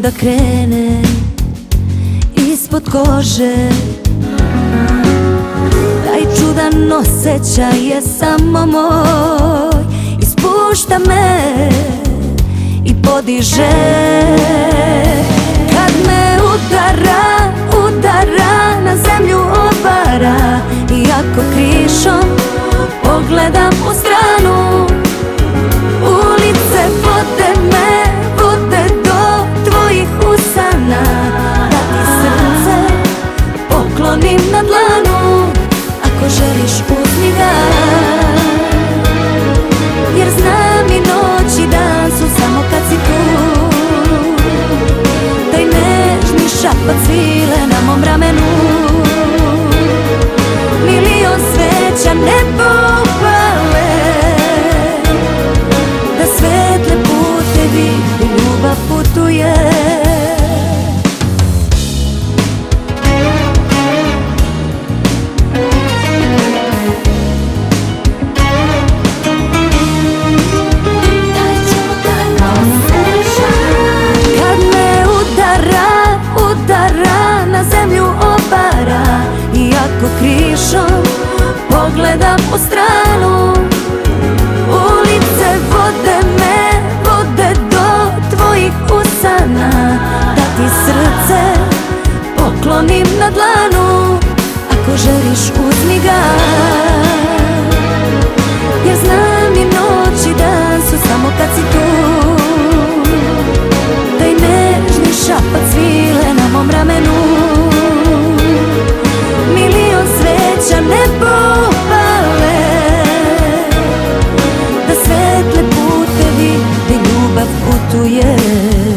da krene ispod kože. Taj čudan osjećaj je samo moj, ispušta me i podiže. Kad me udara, udara, na zemlju obara, iako krišom pogledam u stranu, ulice vode me, vode do tvojih usana, da ti srce poklonim na dlanu. Ako želiš uzmi ga, jer znam i noć i dan su samo kad si tu. Taj nežni šapat svile na mom ramenu, milion sveća nebo upale, da svetle putevi i ljubav putuje. Kad me udara, udara, na zemlju obara, iako krišom pogledam u stranu, ulice vode me, vode do tvojih usana, da ti srce poklonim na dlanu. Ako želiš uzmi ga, jer znam i noć i dan su samo kad si tu. Taj nežni šapat svile na mom ramenu, milion sveća nebo upale, da svetle putevi gdje ljubav putuje.